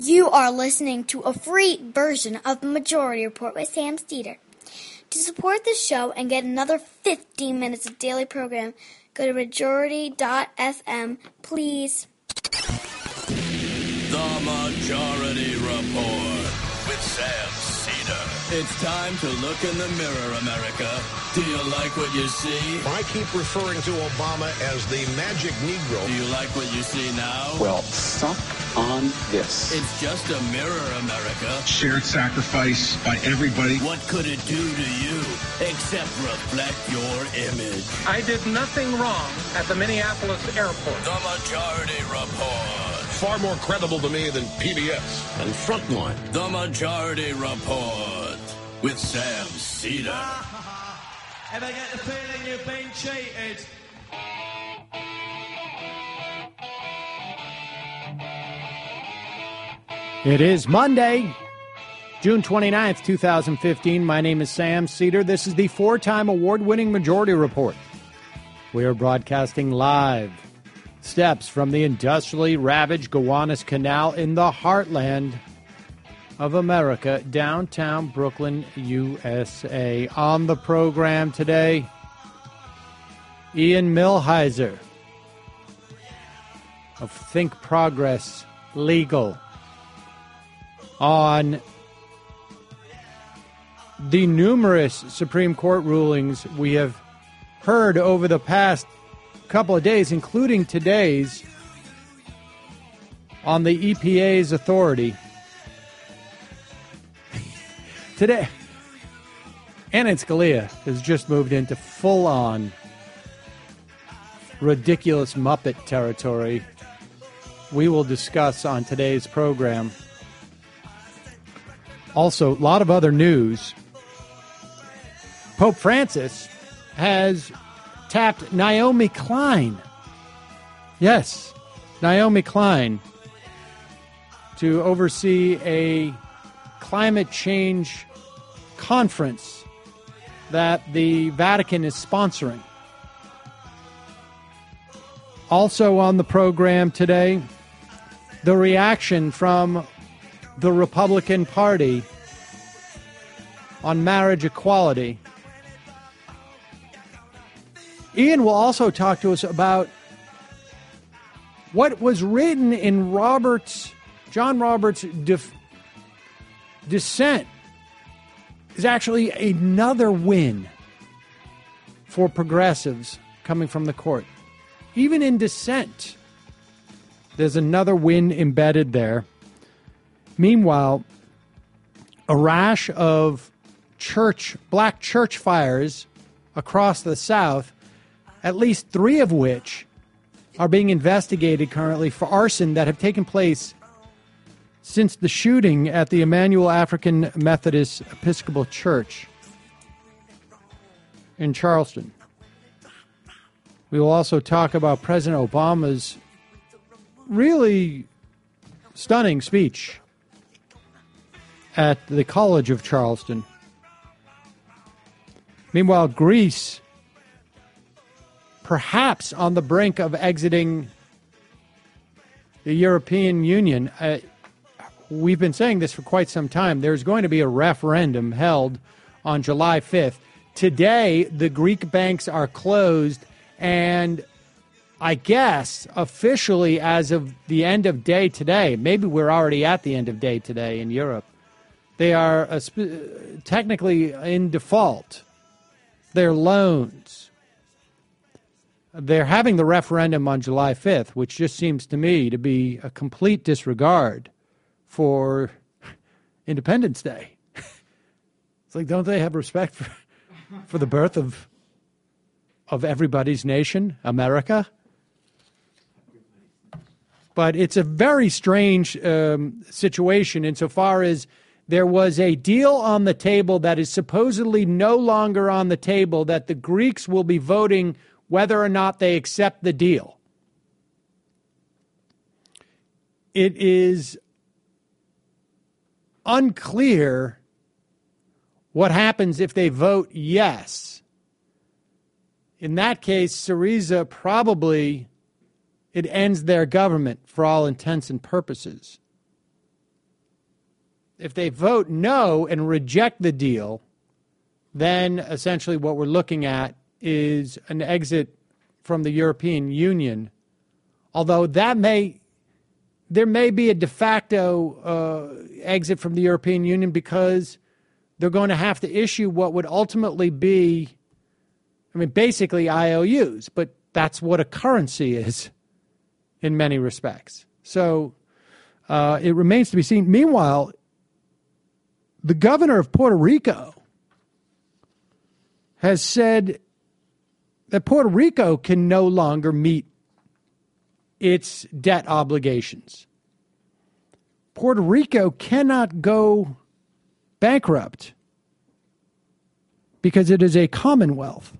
You are listening to a free version of the Majority Report with Sam Steeder. To support the show and get another 15 minutes of daily program, go to majority.fm, please. The Majority Report with Sam Steeder. It's time to look in the mirror, America. Do you like what you see? I keep referring to Obama as the magic Negro. Do you like what you see now? Well, suck on this. It's just a mirror, America. Shared sacrifice by everybody. What could it do to you except reflect your image? I did nothing wrong at the Minneapolis airport. The Majority Report. Far more credible to me than PBS and Frontline. The Majority Report with Sam Steeder. Ever get the feeling you've been cheated? It is Monday, June 29th, 2015. My name is Sam Steeder. This is the four-time award-winning Majority Report. We are broadcasting live steps from the industrially ravaged Gowanus Canal in the heartland of America, downtown Brooklyn, USA. On the program today, Ian Millhiser of Think Progress Legal on the numerous Supreme Court rulings we have heard over the past couple of days, including today's, on the EPA's authority. Today, Anna Scalia has just moved into full-on ridiculous Muppet territory. We will discuss on today's program. Also, a lot of other news. Pope Francis has tapped Naomi Klein. Yes, Naomi Klein, to oversee a climate change conference that the Vatican is sponsoring. Also on the program today, the reaction from the Republican Party on marriage equality. Ian will also talk to us about what was written in John Roberts' dissent is actually another win for progressives coming from the court. Even in dissent, there's another win embedded there. Meanwhile, a rash of black church fires across the South, at least 3 of which are being investigated currently for arson, that have taken place since the shooting at the Emmanuel African Methodist Episcopal Church in Charleston. We will also talk about President Obama's really stunning speech at the College of Charleston. Meanwhile, Greece, perhaps on the brink of exiting the European Union. We've been saying this for quite some time. There's going to be a referendum held on July 5th. Today, the Greek banks are closed, and I guess officially as of the end of day today, maybe we're already at the end of day today in Europe, they are technically in default. Their loans. They're having the referendum on July 5th, which just seems to me to be a complete disregard for Independence Day. It's like, don't they have respect for the birth of everybody's nation, America? But it's a very strange situation insofar as there was a deal on the table that is supposedly no longer on the table, that the Greeks will be voting whether or not they accept the deal. It is unclear what happens if they vote yes. In that case, Syriza probably, it ends their government for all intents and purposes. if they vote no and reject the deal, then essentially what we're looking at is an exit from the European Union, although there may be a de facto exit from the European Union because they're going to have to issue what would ultimately be, basically IOUs, but that's what a currency is in many respects. So it remains to be seen. Meanwhile, the governor of Puerto Rico has said that Puerto Rico can no longer meet its debt obligations. Puerto Rico cannot go bankrupt because it is a commonwealth.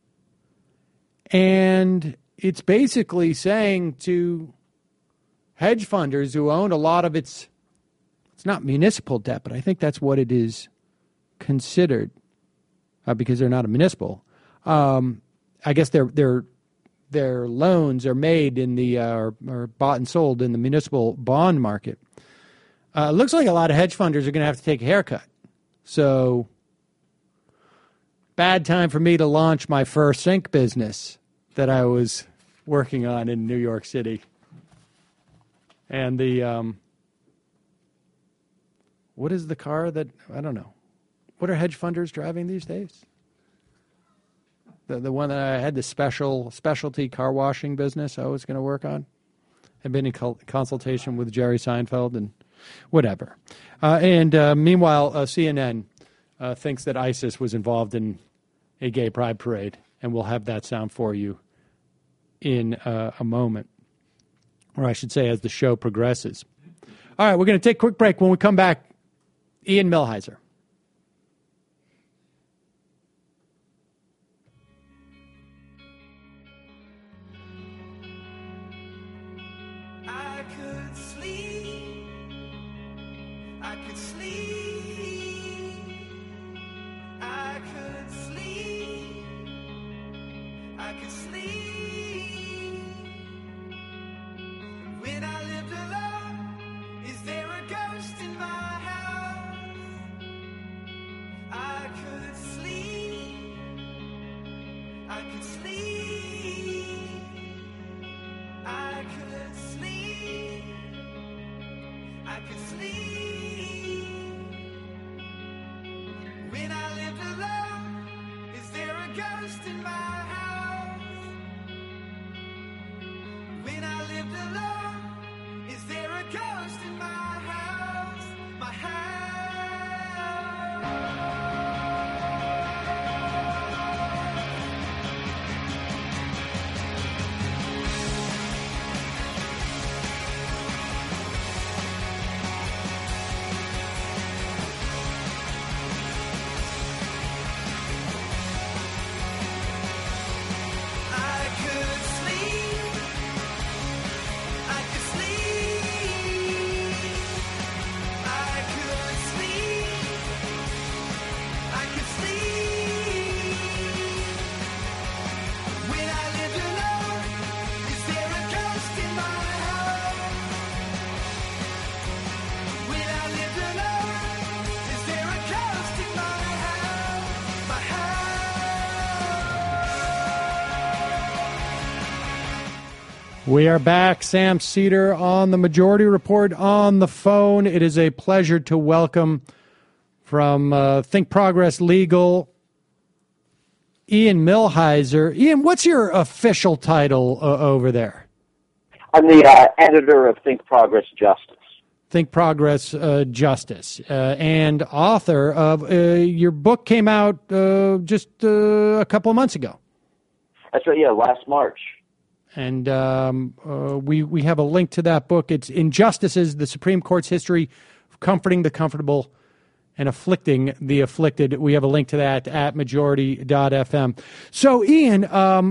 And it's basically saying to hedge funders who own a lot of it's not municipal debt, but I think that's what it is considered because they're not a municipal. I guess their loans are made in the are bought and sold in the municipal bond market. It looks like a lot of hedge funders are going to have to take a haircut. So, bad time for me to launch my first sync business that I was working on in New York City. And the what is the car that I don't know? What are hedge funders driving these days? The one that I had, the specialty car washing business I was going to work on. I've been in consultation with Jerry Seinfeld and whatever. Meanwhile, CNN thinks that ISIS was involved in a gay pride parade, and we'll have that sound for you in a moment, or I should say as the show progresses. All right, we're going to take a quick break. When we come back, Ian Millhiser. We are back. Sam Seder on the Majority Report on the phone. It is a pleasure to welcome from Think Progress Legal, Ian Millhiser. Ian, what's your official title over there? I'm the editor of Think Progress Justice. Think Progress Justice, and author of your book came out just a couple of months ago. That's right, yeah, last March. And we have a link to that book. It's Injustices, the Supreme Court's History of Comforting the Comfortable and Afflicting the Afflicted. We have a link to that at majority.fm. So, Ian,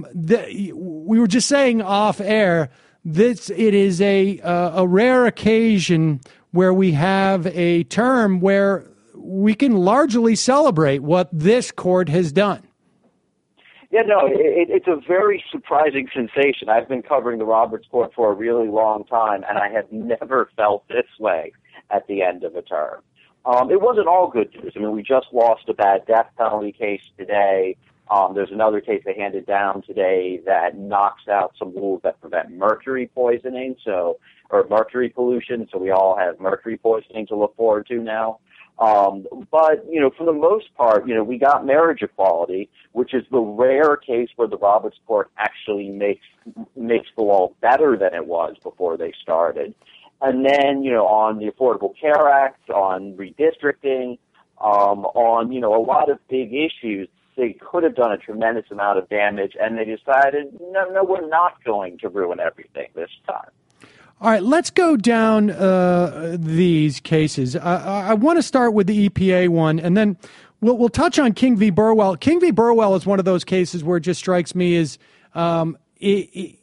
we were just saying off air, it is a rare occasion where we have a term where we can largely celebrate what this court has done. Yeah, no, it's a very surprising sensation. I've been covering the Roberts Court for a really long time, and I have never felt this way at the end of a term. It wasn't all good news. I mean, we just lost a bad death penalty case today. There's another case they handed down today that knocks out some rules that prevent mercury poisoning, or mercury pollution. So we all have mercury poisoning to look forward to now. But, for the most part, we got marriage equality, which is the rare case where the Roberts Court actually makes the law better than it was before they started. And then, on the Affordable Care Act, on redistricting, on, a lot of big issues, they could have done a tremendous amount of damage, and they decided, no, we're not going to ruin everything this time. All right, let's go down these cases. I want to start with the EPA one, and then we'll touch on King v. Burwell. King v. Burwell is one of those cases where it just strikes me as in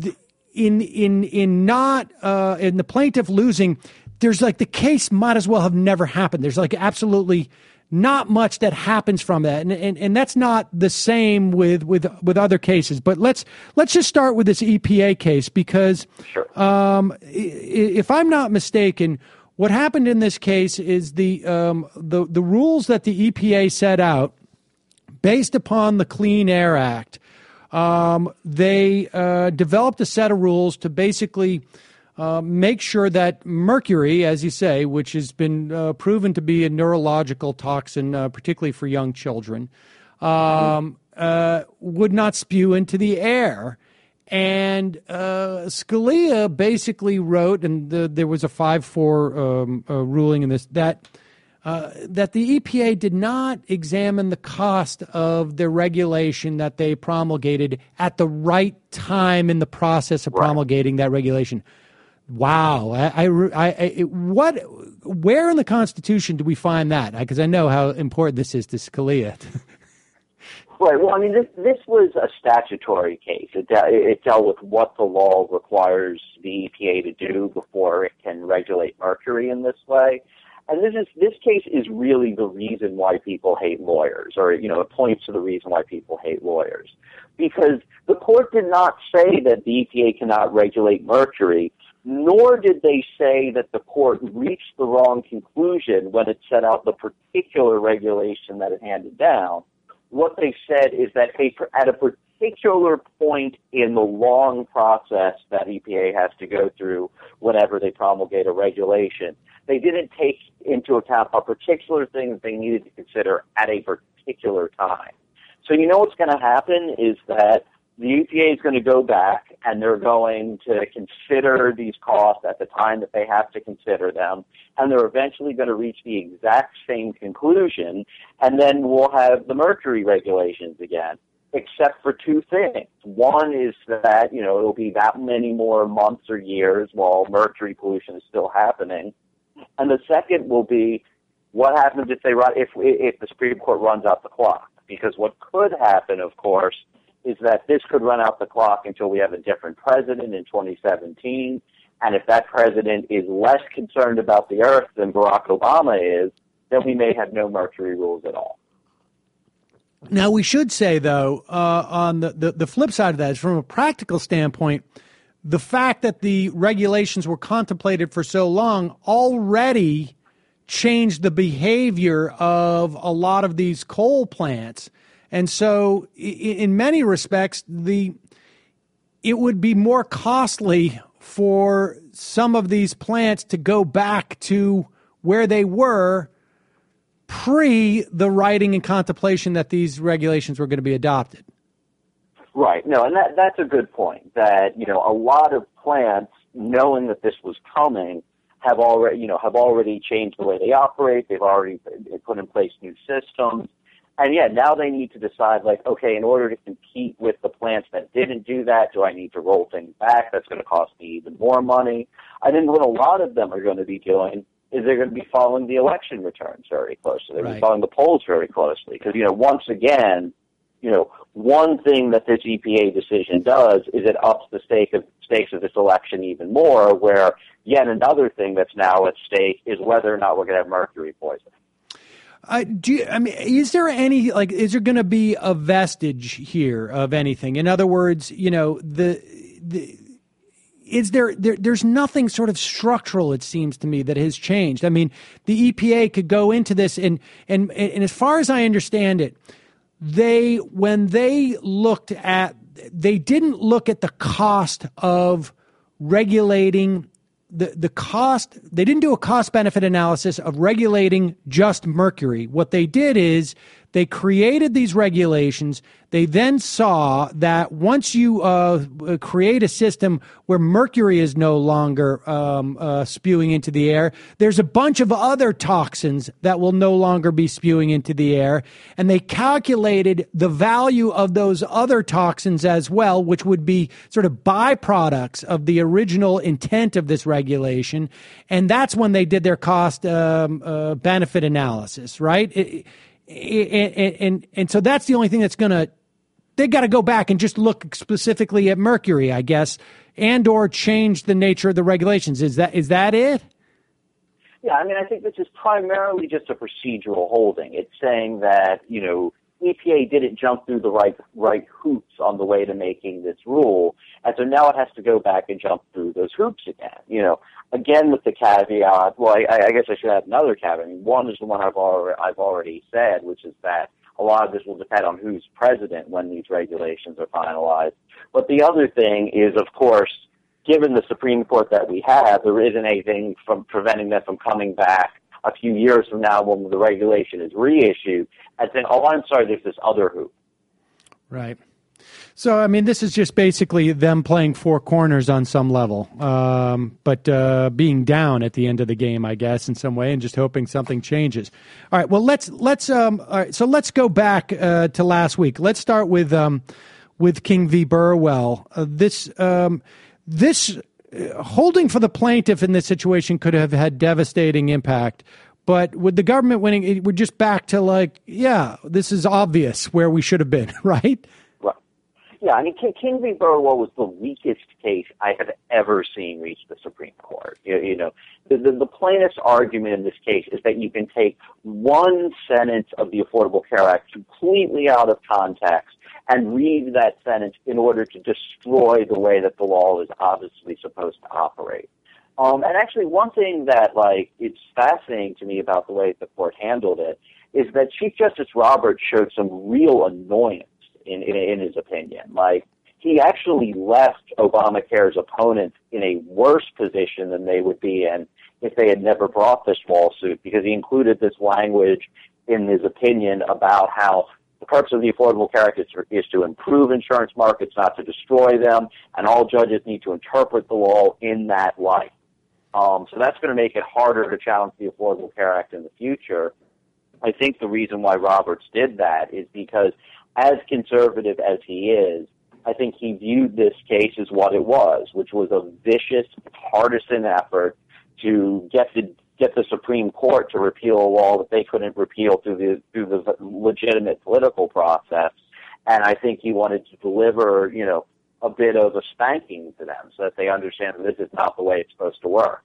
the plaintiff losing, there's like the case might as well have never happened. There's like absolutely not much that happens from that, and that's not the same with other cases. But let's just start with this EPA case because, sure. If I'm not mistaken, what happened in this case is the rules that the EPA set out based upon the Clean Air Act. They developed a set of rules to basically make sure that mercury, as you say, which has been proven to be a neurological toxin, particularly for young children, would not spew into the air. And Scalia basically wrote, and there was a 5-4 ruling in this, that the EPA did not examine the cost of the regulation that they promulgated at the right time in the process of promulgating that regulation. Wow. Where in the Constitution do we find that? Because I know how important this is to Scalia. Right. Well, I mean, this was a statutory case. It dealt with what the law requires the EPA to do before it can regulate mercury in this way. And this case is really the reason why people hate lawyers, or, it points to the reason why people hate lawyers. Because the court did not say that the EPA cannot regulate mercury, nor did they say that the court reached the wrong conclusion when it set out the particular regulation that it handed down. What they said is that at a particular point in the long process that EPA has to go through whenever they promulgate a regulation, they didn't take into account a particular thing that they needed to consider at a particular time. So what's going to happen is that the EPA is going to go back and they're going to consider these costs at the time that they have to consider them, and they're eventually going to reach the exact same conclusion, and then we'll have the mercury regulations again, except for two things. One is that, it'll be that many more months or years while mercury pollution is still happening. And the second will be what happens if the Supreme Court runs out the clock. Because what could happen, of course, is that this could run out the clock until we have a different president in 2017. And if that president is less concerned about the earth than Barack Obama is, then we may have no mercury rules at all. Now, we should say, though, on the flip side of that is from a practical standpoint, the fact that the regulations were contemplated for so long already changed the behavior of a lot of these coal plants. And so in many respects, it would be more costly for some of these plants to go back to where they were pre the writing and contemplation that these regulations were going to be adopted. Right. No, and that's a good point, that, a lot of plants, knowing that this was coming, have already changed the way they operate. They've already put in place new systems. And now they need to decide, okay, in order to compete with the plants that didn't do that, do I need to roll things back? That's going to cost me even more money. I think what a lot of them are going to be doing is they're going to be following the election returns very closely. They're going to be following the polls very closely. Because, once again, one thing that this EPA decision does is it ups the stakes of this election even more, where yet another thing that's now at stake is whether or not we're going to have mercury poisoning. Is there going to be a vestige here of anything? In other words, there's nothing sort of structural, it seems to me, that has changed. I mean, the EPA could go into this, and as far as I understand it, they didn't look at the cost of regulating the cost. They didn't do a cost benefit analysis of regulating just mercury. What they did is they created these regulations. They then saw that once you create a system where mercury is no longer spewing into the air, there's a bunch of other toxins that will no longer be spewing into the air. And they calculated the value of those other toxins as well, which would be sort of byproducts of the original intent of this regulation. And that's when they did their cost benefit analysis, right? And so that's the only thing that's they got to go back and just look specifically at mercury, I guess, and or change the nature of the regulations. Is that it? Yeah, I mean, I think this is primarily just a procedural holding. It's saying that, EPA didn't jump through the right hoops on the way to making this rule, and so now it has to go back and jump through those hoops again. Again with the caveat. Well, I guess I should add another caveat. I mean, one is the one I've already said, which is that a lot of this will depend on who's president when these regulations are finalized. But the other thing is, of course, given the Supreme Court that we have, there isn't anything from preventing them from coming back a few years from now when the regulation is reissued and saying, oh, I'm sorry, there's this other hoop. Right. So, I mean, this is just basically them playing four corners on some level, but being down at the end of the game, I guess, in some way, and just hoping something changes. All right. Well, let's all right. So let's go back to last week. Let's start with King v. Burwell. This holding for the plaintiff in this situation could have had devastating impact. But with the government winning, we're just back to this is obvious where we should have been, right? Right. Yeah, I mean, King v. Burwell was the weakest case I have ever seen reach the Supreme Court. The plaintiff's argument in this case is that you can take one sentence of the Affordable Care Act completely out of context and read that sentence in order to destroy the way that the law is obviously supposed to operate. And actually, one thing that, it's fascinating to me about the way the court handled it is that Chief Justice Roberts showed some real annoyance in his opinion. He actually left Obamacare's opponents in a worse position than they would be in if they had never brought this lawsuit, because he included this language in his opinion about how the purpose of the Affordable Care Act is to improve insurance markets, not to destroy them, and all judges need to interpret the law in that light. So that's going to make it harder to challenge the Affordable Care Act in the future. I think the reason why Roberts did that is because, as conservative as he is, I think he viewed this case as what it was, which was a vicious, partisan effort to get the Supreme Court to repeal a law that they couldn't repeal through the legitimate political process. And I think he wanted to deliver, a bit of a spanking to them so that they understand that this is not the way it's supposed to work.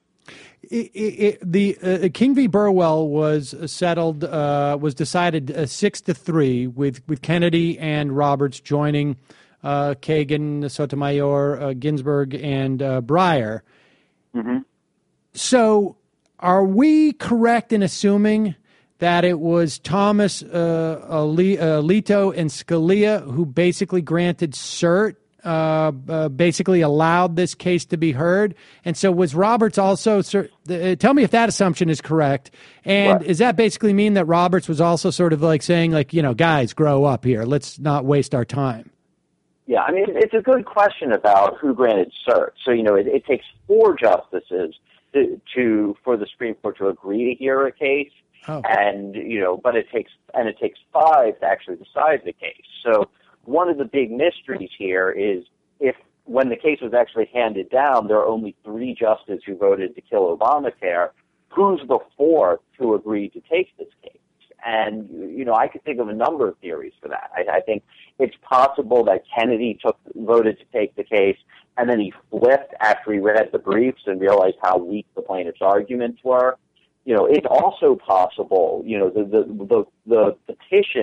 The King v. Burwell was decided 6-3 with Kennedy and Roberts joining Kagan, Sotomayor, Ginsburg, and Breyer. Mm-hmm. So are we correct in assuming that it was Thomas, Alito, and Scalia who basically granted cert, basically allowed this case to be heard? And so was Roberts also, tell me if that assumption is correct. And Does that basically mean that Roberts was also sort of saying, guys, grow up here. Let's not waste our time? Yeah, I mean, it's a good question about who granted cert. So, it takes 4 justices for the Supreme Court to agree to hear a case. Oh. And, but it takes 5 to actually decide the case. So one of the big mysteries here is when the case was actually handed down, there are only 3 justices who voted to kill Obamacare. Who's the 4th who agreed to take this case? And, I could think of a number of theories for that. I think it's possible that Kennedy voted to take the case, and then he flipped after he read the briefs and realized how weak the plaintiff's arguments were. It's also possible, the petition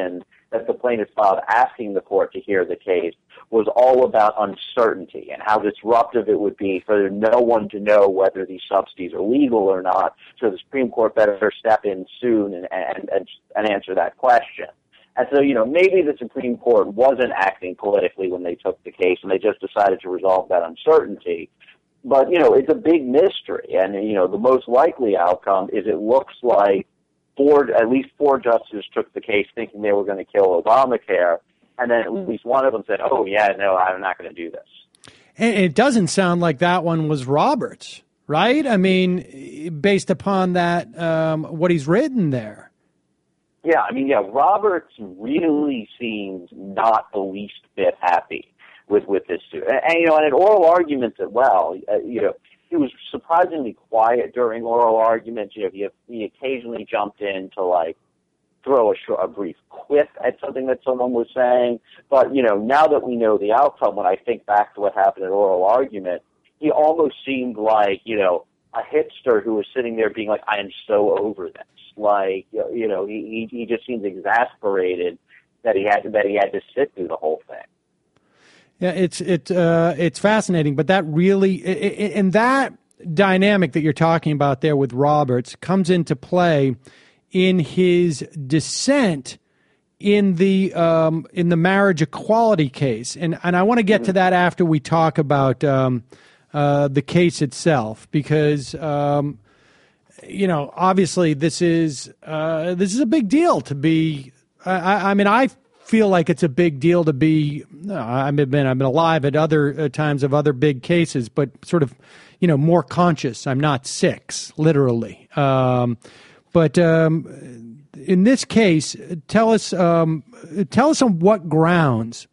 that the plaintiff filed asking the court to hear the case was all about uncertainty and how disruptive it would be for no one to know whether these subsidies are legal or not. So the Supreme Court better step in soon and answer that question. And so, maybe the Supreme Court wasn't acting politically when they took the case and they just decided to resolve that uncertainty. But, it's a big mystery. And, the most likely outcome is it looks like at least four justices took the case thinking they were going to kill Obamacare. And then at least one of them said, oh, yeah, no, I'm not going to do this. And it doesn't sound like that one was Roberts, right? I mean, based upon that, what he's written there. Yeah, Roberts really seems not the least bit happy with this suit. And in oral arguments as well, he was surprisingly quiet during oral arguments. He occasionally jumped in to, throw a brief quip at something that someone was saying. But, now that we know the outcome, when I think back to what happened in oral argument, he almost seemed like, a hipster who was sitting there being like, I am so over this. He just seems exasperated that he had to sit through the whole thing. Yeah, it's fascinating, but that really, and that dynamic that you're talking about there with Roberts comes into play in his dissent in the marriage equality case, and I want to get to that after we talk about the case itself, because obviously this is a big deal to be. I feel like it's a big deal to be. I've been alive at other times of other big cases, but sort of more conscious. I'm not 6, literally. But in this case, tell us on what grounds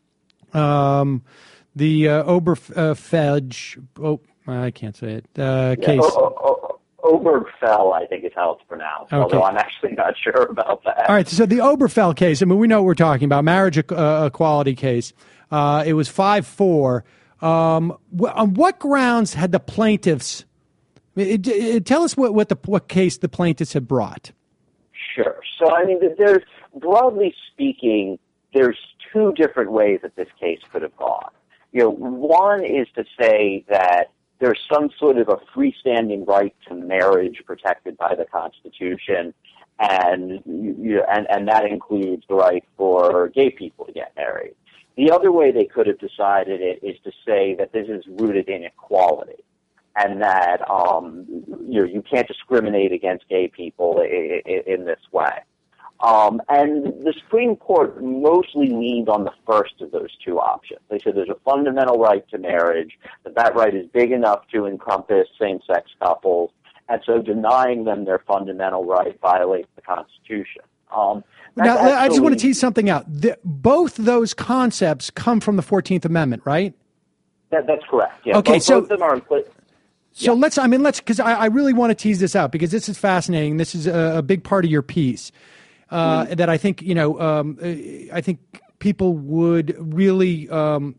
the Oberfeld. I can't say it. Case. Oberfeld, I think is how it's pronounced, okay. Although I'm actually not sure about that. All right, so the Oberfeld case, we know what we're talking about, marriage equality case. It was 5-4. On what grounds had the plaintiffs, tell us what case the plaintiffs had brought. Sure. So, there's, broadly speaking, there's 2 different ways that this case could have gone. One is to say that there's some sort of a freestanding right to marriage protected by the Constitution, and that includes the right for gay people to get married. The other way they could have decided it is to say that this is rooted in equality, and that you can't discriminate against gay people in this way. And the Supreme Court mostly leaned on the first of those 2 options. They said there's a fundamental right to marriage, that right is big enough to encompass same-sex couples, and so denying them their fundamental right violates the Constitution. Now, I just want to tease something out. Both those concepts come from the 14th Amendment, right? That's correct. Yeah. Okay, both of them are implicit. So let's, because I really want to tease this out, because this is fascinating. This is a big part of your piece. That I think, I think people would really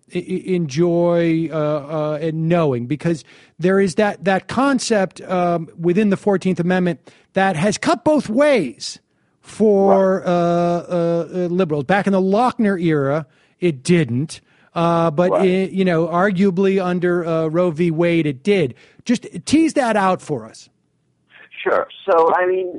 enjoy knowing, because there is that concept within the 14th Amendment that has cut both ways for liberals. Back in the Lochner era, it didn't. But, arguably under Roe v. Wade, it did. Just tease that out for us. Sure. So,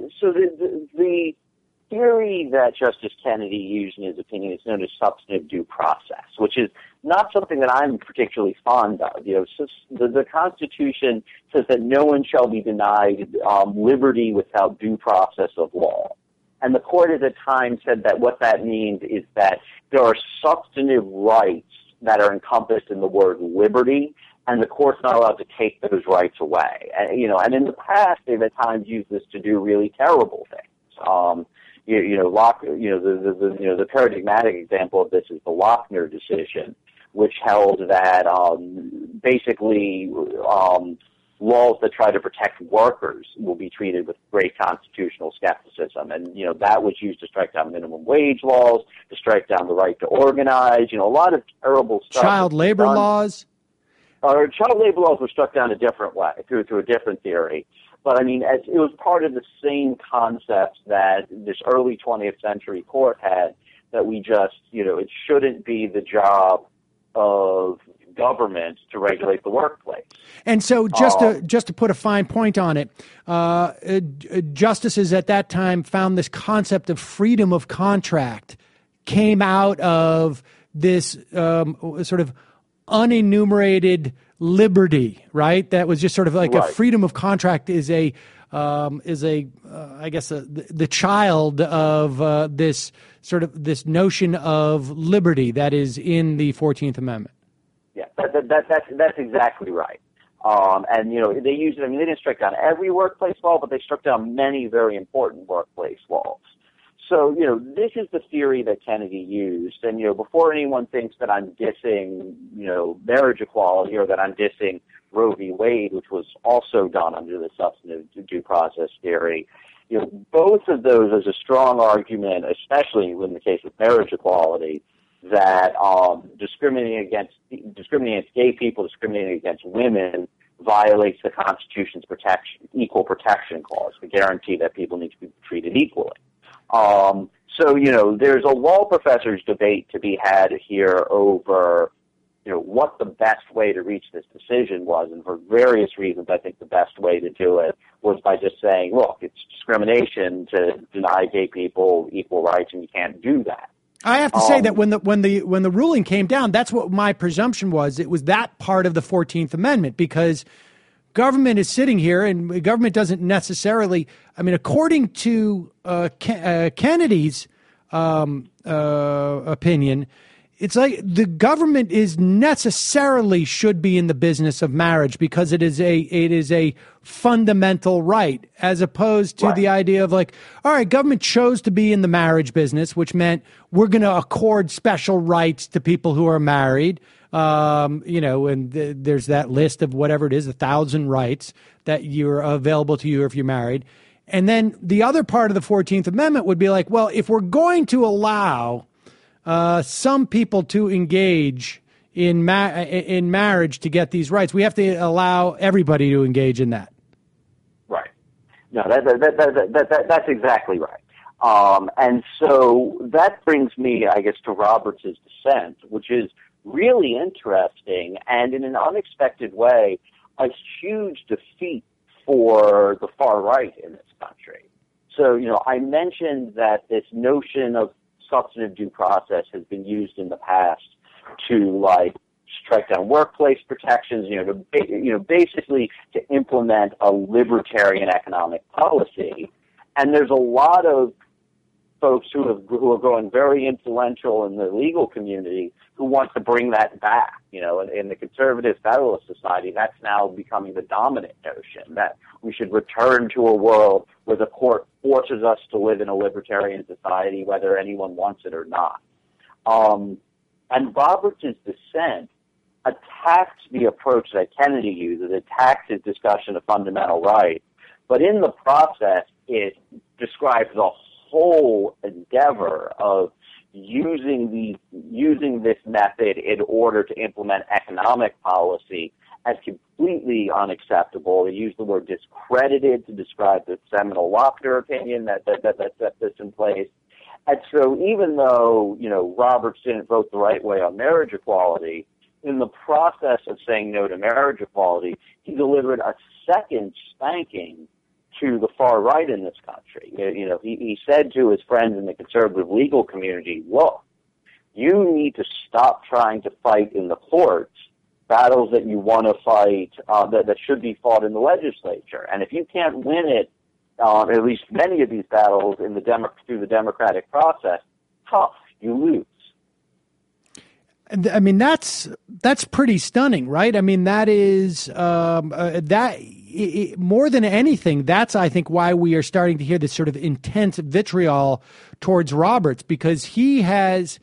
the theory that Justice Kennedy used in his opinion is known as substantive due process, which is not something that I'm particularly fond of. The Constitution says that no one shall be denied liberty without due process of law. And the court at the time said that what that means is that there are substantive rights that are encompassed in the word liberty, and the court's not allowed to take those rights away. And in the past, they've at times used this to do really terrible things. The paradigmatic example of this is the Lochner decision, which held that basically laws that try to protect workers will be treated with great constitutional skepticism. And, that was used to strike down minimum wage laws, to strike down the right to organize, a lot of terrible stuff. Child labor laws? Child labor laws were struck down a different way, through a different theory. But, it was part of the same concept that this early 20th century court had, that we just, it shouldn't be the job of government to regulate the workplace. And so just to put a fine point on it, justices at that time found this concept of freedom of contract came out of this sort of unenumerated liberty, right? That was just sort of like a freedom of contract is the child of this notion of liberty that is in the 14th Amendment. Yeah, that's exactly right. And they used it. I mean, they didn't strike down every workplace law, but they struck down many very important workplace laws. So, this is the theory that Kennedy used. And, before anyone thinks that I'm dissing, marriage equality or that I'm dissing Roe v. Wade, which was also done under the substantive due process theory, both of those is a strong argument, especially in the case of marriage equality, that discriminating against gay people, discriminating against women violates the Constitution's equal protection clause, the guarantee that people need to be treated equally. So, there's a law professor's debate to be had here over, what the best way to reach this decision was. And for various reasons, I think the best way to do it was by just saying, look, it's discrimination to deny gay people equal rights, and you can't do that. I have to say that when the ruling came down, that's what my presumption was. It was that part of the 14th Amendment, because government is sitting here, and government doesn't necessarily. I mean, according to Kennedy's opinion, it's like the government is necessarily should be in the business of marriage because it is a fundamental right, as opposed to the idea of like, all right, government chose to be in the marriage business, which meant we're going to accord special rights to people who are married. And there's that list of whatever it is, 1,000 rights that you're available to you if you're married. And then the other part of the 14th Amendment would be like, well, if we're going to allow some people to engage in marriage to get these rights, we have to allow everybody to engage in that. Right. No, that's exactly right. And so that brings me, I guess, to Roberts' dissent, which is really interesting and in an unexpected way, a huge defeat for the far right in this country. So, I mentioned that this notion of substantive due process has been used in the past to strike down workplace protections, basically to implement a libertarian economic policy. And there's a lot of folks who are growing very influential in the legal community who want to bring that back. In the conservative Federalist Society, that's now becoming the dominant notion, that we should return to a world where the court forces us to live in a libertarian society, whether anyone wants it or not. And Roberts' dissent attacks the approach that Kennedy used. It attacks his discussion of fundamental rights, but in the process, it describes the whole endeavor of using this method in order to implement economic policy as completely unacceptable. They use the word discredited to describe the seminal Lochner opinion that set this in place. And so even though, Roberts didn't vote the right way on marriage equality, in the process of saying no to marriage equality, he delivered a second spanking to the far right in this country. He said to his friends in the conservative legal community, look, you need to stop trying to fight in the courts battles that you want to fight, that should be fought in the legislature. And if you can't win it, at least many of these battles through the democratic process, you lose. I mean, that's pretty stunning, right? I mean, that is more than anything, that's, I think, why we are starting to hear this sort of intense vitriol towards Roberts, because he has,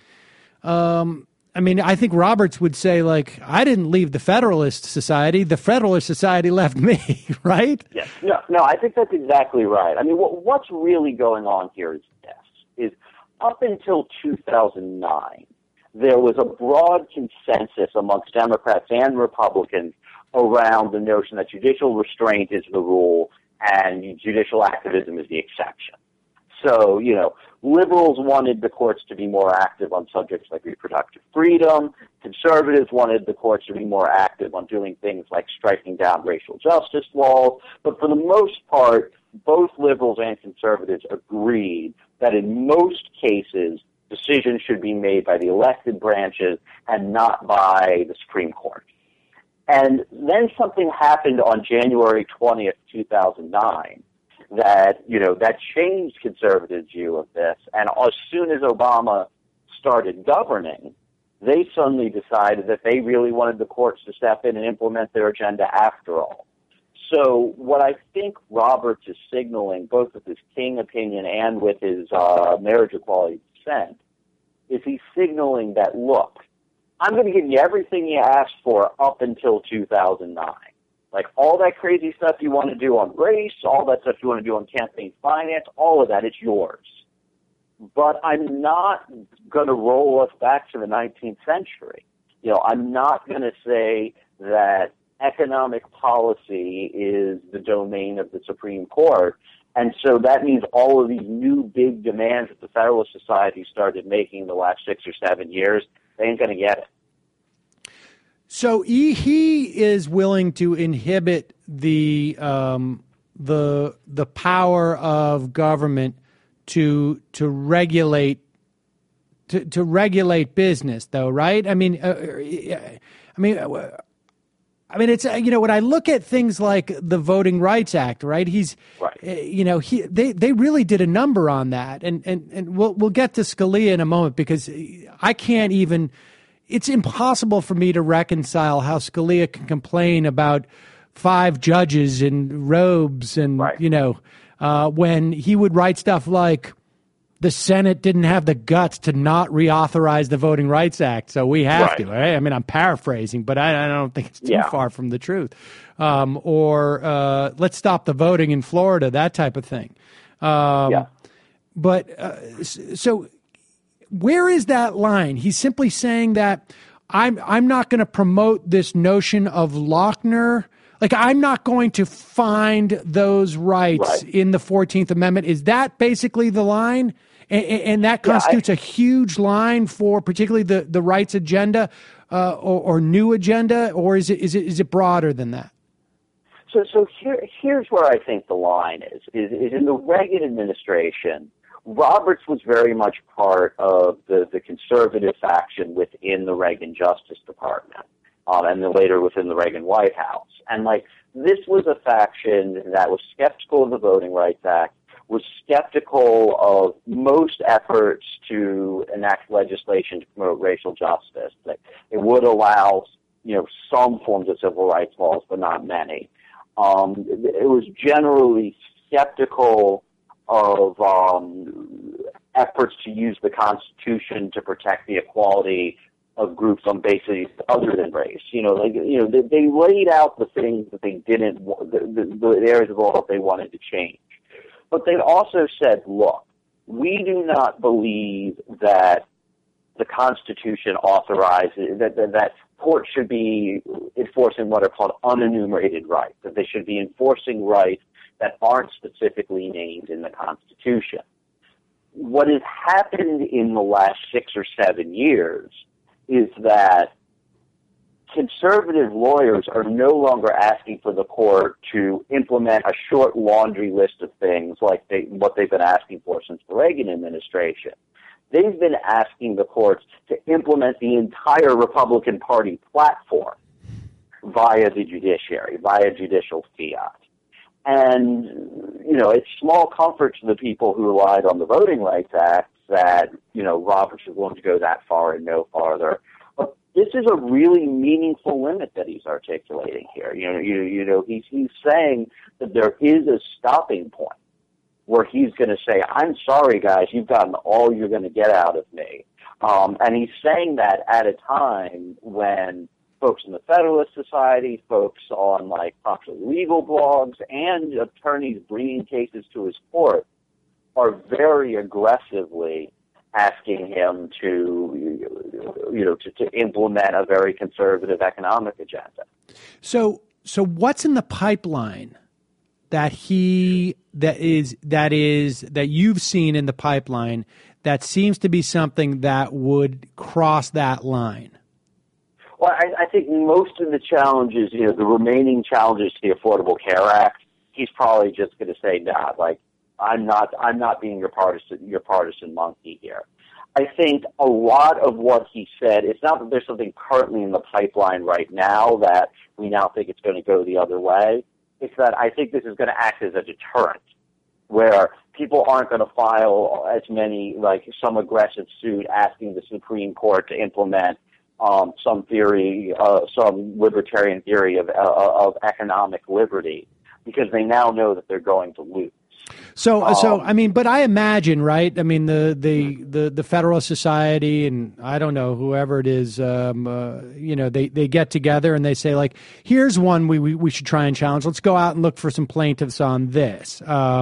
I think Roberts would say, I didn't leave the Federalist Society. The Federalist Society left me, right? Yes. No, I think that's exactly right. I mean, what's really going on here is this, is up until 2009, there was a broad consensus amongst Democrats and Republicans around the notion that judicial restraint is the rule and judicial activism is the exception. So, liberals wanted the courts to be more active on subjects like reproductive freedom. Conservatives wanted the courts to be more active on doing things like striking down racial justice laws. But for the most part, both liberals and conservatives agreed that in most cases, decisions should be made by the elected branches and not by the Supreme Court. And then something happened on January 20th, 2009, that changed conservatives' view of this. And as soon as Obama started governing, they suddenly decided that they really wanted the courts to step in and implement their agenda after all. So what I think Roberts is signaling, both with his King opinion and with his marriage equality dissent, is he's signaling that, look, I'm going to give you everything you asked for up until 2009. Like all that crazy stuff you want to do on race, all that stuff you want to do on campaign finance, all of that, it's yours. But I'm not going to roll us back to the 19th century. I'm not going to say that economic policy is the domain of the Supreme Court. And so that means all of these new big demands that the Federalist Society started making in the last 6 or 7 years, they ain't going to get it. So he is willing to inhibit the power of government to regulate to regulate business, though, right? I mean, it's when I look at things like the Voting Rights Act, right? They really did a number on that, and we'll get to Scalia in a moment because I can't even. It's impossible for me to reconcile how Scalia can complain about 5 judges in robes and, when he would write stuff like the Senate didn't have the guts to not reauthorize the Voting Rights Act, so we have to. Right? I mean, I'm paraphrasing, but I don't think it's too far from the truth. Or let's stop the voting in Florida, that type of thing. But so where is that line? He's simply saying that I'm not going to promote this notion of Lochner. Like, I'm not going to find those rights in the 14th Amendment. Is that basically the line? And that constitutes a huge line for particularly the rights agenda or new agenda, or is it broader than that? So here's where I think the line is in the Reagan administration. Roberts was very much part of the conservative faction within the Reagan Justice Department, and then later within the Reagan White House. And this was a faction that was skeptical of the Voting Rights Act, was skeptical of most efforts to enact legislation to promote racial justice. That it would allow, some forms of civil rights laws, but not many. It was generally skeptical of efforts to use the Constitution to protect the equality of groups on bases other than race. They laid out the things that they didn't, the areas of law they wanted to change. But they also said, look, we do not believe that the Constitution authorizes, that courts should be enforcing what are called unenumerated rights, that they should be enforcing rights that aren't specifically named in the Constitution. What has happened in the last 6 or 7 years is that conservative lawyers are no longer asking for the court to implement a short laundry list of things like what they've been asking for since the Reagan administration. They've been asking the courts to implement the entire Republican Party platform via the judiciary, via judicial fiat. And, it's small comfort to the people who relied on the Voting Rights Act that, Roberts is willing to go that far and no farther. But this is a really meaningful limit that he's articulating here. He's saying that there is a stopping point where he's going to say, I'm sorry, guys, you've gotten all you're going to get out of me. And he's saying that at a time when folks in the Federalist Society, folks on popular legal blogs, and attorneys bringing cases to his court are very aggressively asking him to implement a very conservative economic agenda. So what's in the pipeline that you've seen in the pipeline that seems to be something that would cross that line? Well, I think most of the challenges, the remaining challenges to the Affordable Care Act, he's probably just going to say, nah, like, I'm not being your partisan monkey here. I think a lot of what he said, it's not that there's something currently in the pipeline right now that we now think it's going to go the other way. It's that I think this is going to act as a deterrent, where people aren't going to file as many, like some aggressive suit asking the Supreme Court to implement some theory, some libertarian theory of economic liberty, because they now know that they're going to lose. So I mean, but I imagine, right? I mean, the Federalist Society and I don't know, whoever it is, they get together and they say, like, here's one we should try and challenge. Let's go out and look for some plaintiffs on this. I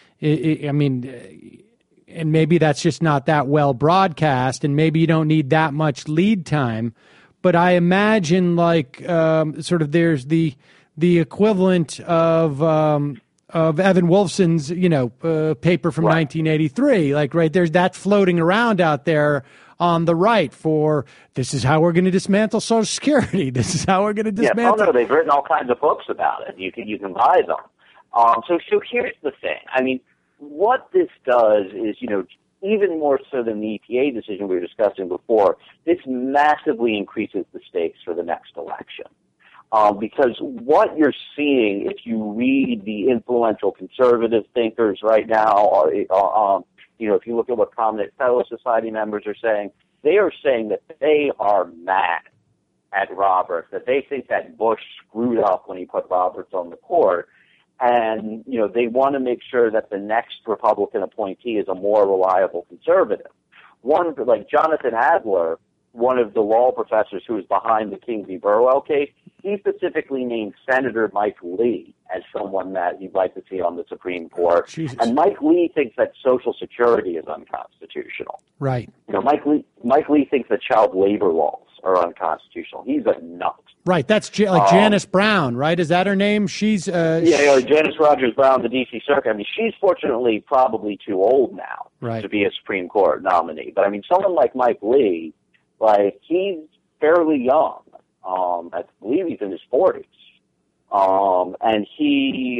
mean, and maybe that's just not that well broadcast, and maybe you don't need that much lead time. But I imagine, like, sort of there's the equivalent of Evan Wolfson's, paper from 1983. Like, right, there's that floating around out there on the right for this is how we're going to dismantle Social Security. This is how we're going to dismantle. Yeah, no, they've written all kinds of books about it. You can buy them. So here's the thing. I mean, what this does is, even more so than the EPA decision we were discussing before, this massively increases the stakes for the next election. Because what you're seeing, if you read the influential conservative thinkers right now, or if you look at what prominent Federalist Society members are saying, they are saying that they are mad at Roberts, that they think that Bush screwed up when he put Roberts on the court, and they want to make sure that the next Republican appointee is a more reliable conservative. One like Jonathan Adler, one of the law professors who was behind the King v. Burwell case, he specifically named Senator Mike Lee as someone that he'd like to see on the Supreme Court. Jesus. And Mike Lee thinks that Social Security is unconstitutional. Right. Mike Lee thinks that child labor laws are unconstitutional. He's a nut. Right. That's Janice Brown, right? Is that her name? She's Janice Rogers Brown, the D.C. Circuit. I mean, she's fortunately probably too old now to be a Supreme Court nominee. But I mean, someone like Mike Lee, like, he's fairly young. I believe he's in his 40s. And he,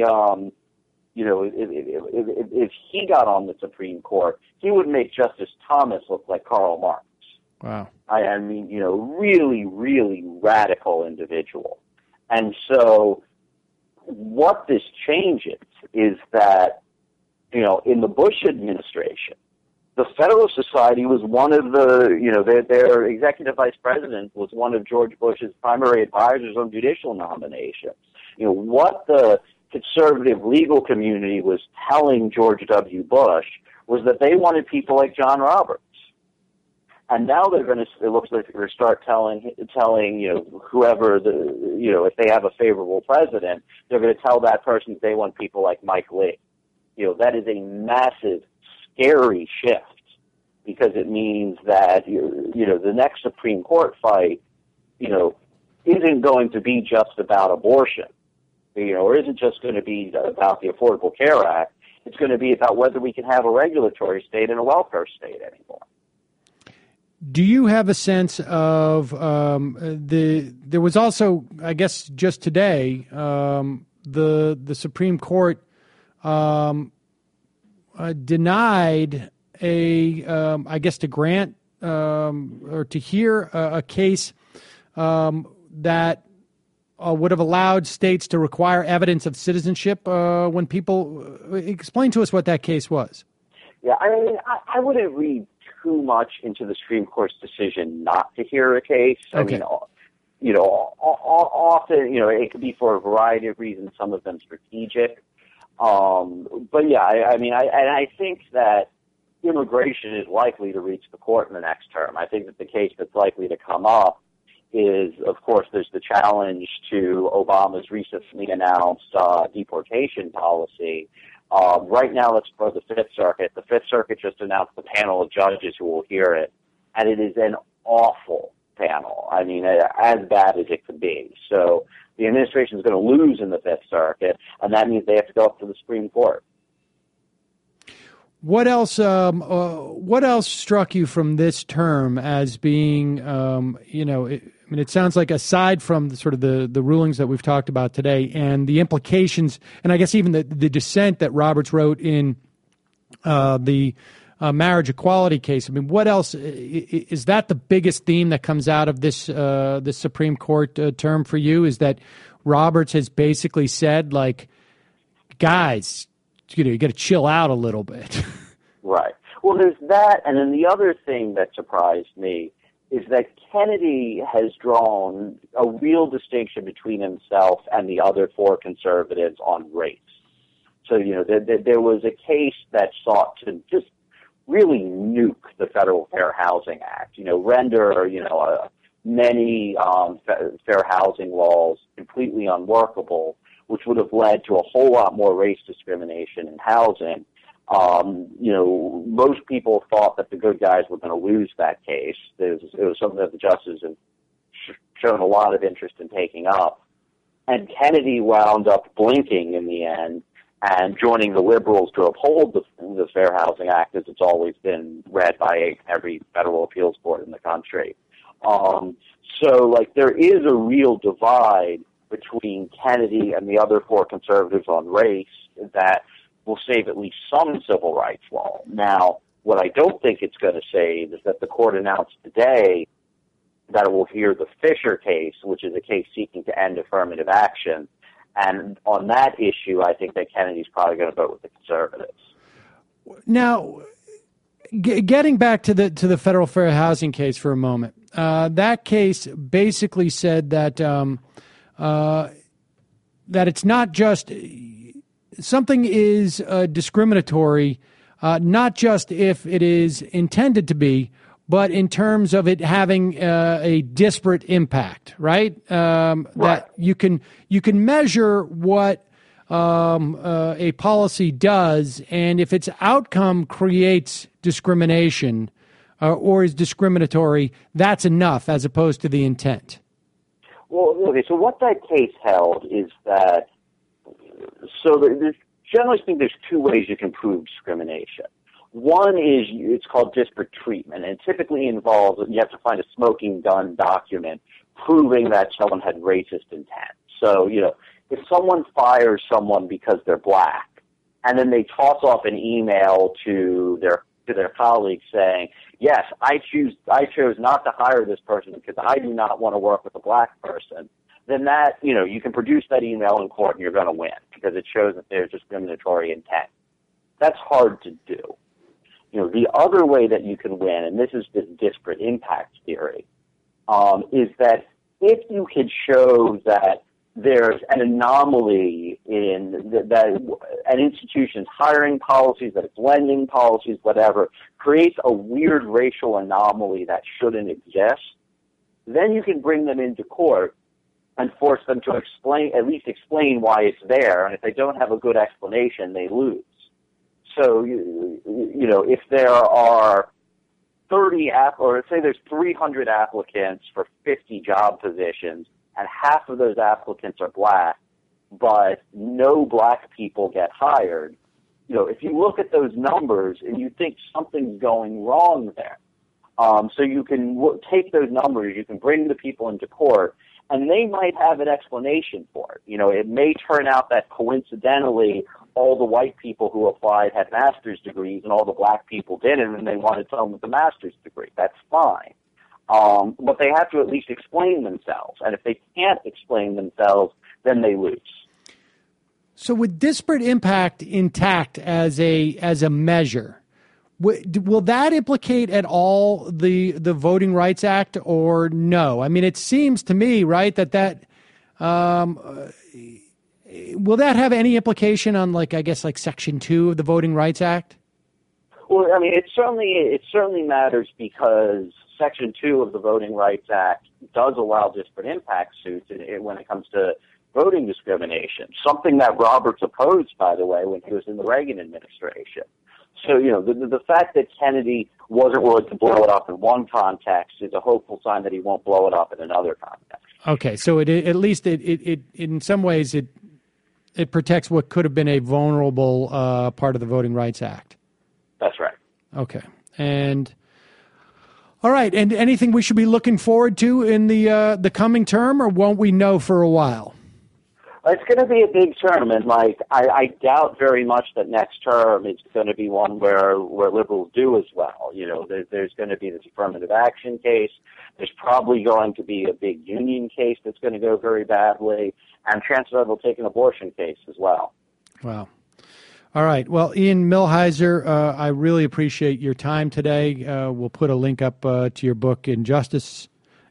if he got on the Supreme Court, he would make Justice Thomas look like Karl Marx. Wow. I mean, really, really radical individual. And so what this changes is that, in the Bush administration, the Federalist Society was one of their executive vice president was one of George Bush's primary advisors on judicial nominations. What the conservative legal community was telling George W. Bush was that they wanted people like John Roberts. And now it looks like they're going to start telling, whoever if they have a favorable president, they're going to tell that person they want people like Mike Lee. That is a massive, scary shift, because it means that, the next Supreme Court fight, isn't going to be just about abortion, or isn't just going to be about the Affordable Care Act. It's going to be about whether we can have a regulatory state and a welfare state anymore. Do you have a sense of there was also, I guess, just today, the Supreme Court denied to grant or to hear a case that would have allowed states to require evidence of citizenship when people. Explain to us what that case was. Yeah, I mean, I wouldn't read too much into the Supreme Court's decision not to hear a case. Okay. I mean, often, it could be for a variety of reasons, some of them strategic. But yeah, I think that immigration is likely to reach the court in the next term. I think that the case that's likely to come up is, of course, there's the challenge to Obama's recently announced deportation policy. Right now, it's for the Fifth Circuit. The Fifth Circuit just announced the panel of judges who will hear it, and it is an awful panel. I mean, as bad as it could be. So the administration is going to lose in the Fifth Circuit, and that means they have to go up to the Supreme Court. What else? What else struck you from this term as being, it sounds like aside from the rulings that we've talked about today and the implications, and I guess even the dissent that Roberts wrote in the marriage equality case. I mean, what else is that the biggest theme that comes out of this Supreme Court term for you? Is that Roberts has basically said, like, guys, you got to chill out a little bit. Right. Well, there's that, and then the other thing that surprised me is that Kennedy has drawn a real distinction between himself and the other four conservatives on race. So, there was a case that sought to just really nuke the Federal Fair Housing Act, render, many fair housing laws completely unworkable, which would have led to a whole lot more race discrimination in housing. Most people thought that the good guys were going to lose that case. It was something that the justices have shown a lot of interest in taking up. And Kennedy wound up blinking in the end and joining the liberals to uphold the Fair Housing Act, as it's always been read by every federal appeals court in the country. There is a real divide between Kennedy and the other four conservatives on race that will save at least some civil rights law. Now, what I don't think it's going to save is that the court announced today that it will hear the Fisher case, which is a case seeking to end affirmative action. And on that issue, I think that Kennedy's probably going to vote with the conservatives. Now, getting back to the Federal Fair Housing case for a moment, that case basically said that that it's not just something is discriminatory, not just if it is intended to be, but in terms of it having a disparate impact, right? Right. That you can measure what a policy does, and if its outcome creates discrimination or is discriminatory, that's enough as opposed to the intent. Well, okay, so what that case held is that, generally speaking, there's two ways you can prove discrimination. One is, it's called disparate treatment, and it typically involves, you have to find a smoking gun document proving that someone had racist intent. So, if someone fires someone because they're black, and then they toss off an email to their colleagues saying, yes, I chose not to hire this person because I do not want to work with a black person, then that, you can produce that email in court and you're going to win because it shows that there's discriminatory intent. That's hard to do. The other way that you can win, and this is the disparate impact theory, is that if you can show that there's an anomaly in that an institution's hiring policies, that its lending policies, whatever, creates a weird racial anomaly that shouldn't exist, then you can bring them into court and force them to at least explain why it's there. And if they don't have a good explanation, they lose. So, if there are 30 or say there's 300 applicants for 50 job positions, and half of those applicants are black, but no black people get hired, if you look at those numbers and you think something's going wrong there, so you can take those numbers, you can bring the people into court, and they might have an explanation for it. It may turn out that coincidentally all the white people who applied had master's degrees and all the black people didn't, and they wanted someone with a master's degree. That's fine. But they have to at least explain themselves. And if they can't explain themselves, then they lose. So with disparate impact intact as a measure, will that implicate at all the Voting Rights Act or no? I mean, it seems to me, right, that will that have any implication on, Section 2 of the Voting Rights Act? Well, I mean, it certainly matters because Section 2 of the Voting Rights Act does allow disparate impact suits when it comes to voting discrimination, something that Roberts opposed, by the way, when he was in the Reagan administration. So, the fact that Kennedy wasn't willing to blow it up in one context is a hopeful sign that he won't blow it up in another context. Okay, so it at least it in some ways it protects what could have been a vulnerable part of the Voting Rights Act. That's right. Okay, and all right, and anything we should be looking forward to in the coming term, or won't we know for a while? It's going to be a big term, and I doubt very much that next term is going to be one where liberals do as well. You know, there's going to be this affirmative action case. There's probably going to be a big union case that's going to go very badly, and chances are they'll take an abortion case as well. Wow. All right. Well, Ian Millhiser, I really appreciate your time today. We'll put a link up to your book, Injustices,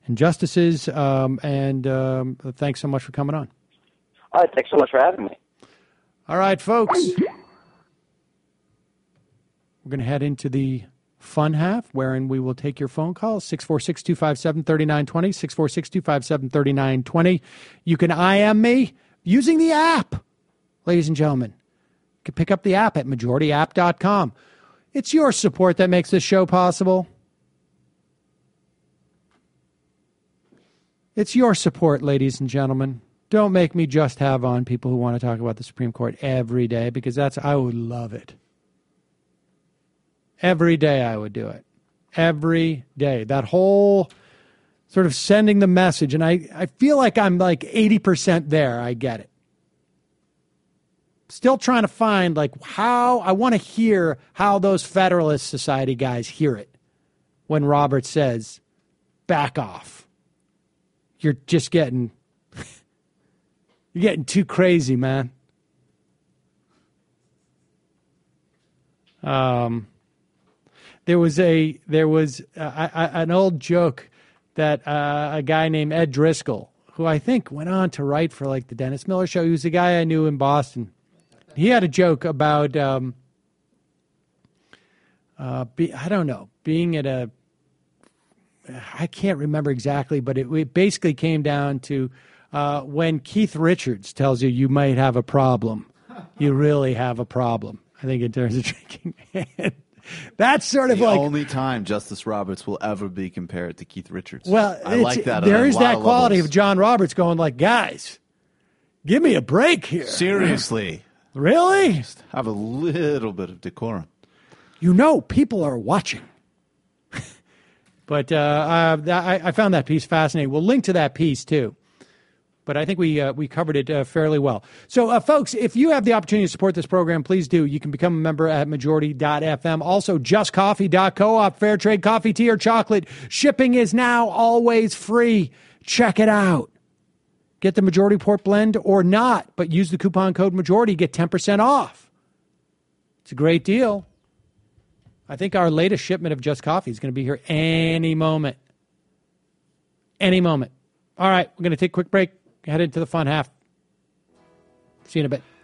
and thanks so much for coming on. All right, thanks so much for having me. All right, folks. We're going to head into the fun half, wherein we will take your phone calls, 646-257-3920, 646-257-3920. You can IM me using the app, ladies and gentlemen. You can pick up the app at majorityapp.com. It's your support that makes this show possible. It's your support, ladies and gentlemen. Don't make me just have on people who want to talk about the Supreme Court every day, because I would love it. Every day I would do it. Every day. That whole sort of sending the message, and I feel like I'm like 80% there. I get it. Still trying to find how I want to hear how those Federalist Society guys hear it when Roberts says, back off. You're just getting... You're getting too crazy, man. There was an old joke that a guy named Ed Driscoll, who I think went on to write for the Dennis Miller Show. He was a guy I knew in Boston. He had a joke about being at a. I can't remember exactly, but it basically came down to. When Keith Richards tells you might have a problem, you really have a problem. I think in terms of drinking. That's sort of the only time Justice Roberts will ever be compared to Keith Richards. Well, I like that. There is that quality of John Roberts going guys, give me a break here. Seriously. Really? Just have a little bit of decorum. People are watching. But I found that piece fascinating. We'll link to that piece, too. But I think we covered it fairly well. So, folks, if you have the opportunity to support this program, please do. You can become a member at majority.fm. Also, justcoffee.coop, fair trade coffee, tea, or chocolate. Shipping is now always free. Check it out. Get the Majority Report blend or not, but use the coupon code MAJORITY. Get 10% off. It's a great deal. I think our latest shipment of Just Coffee is going to be here any moment. Any moment. All right, we're going to take a quick break. Head into the fun half. See you in a bit.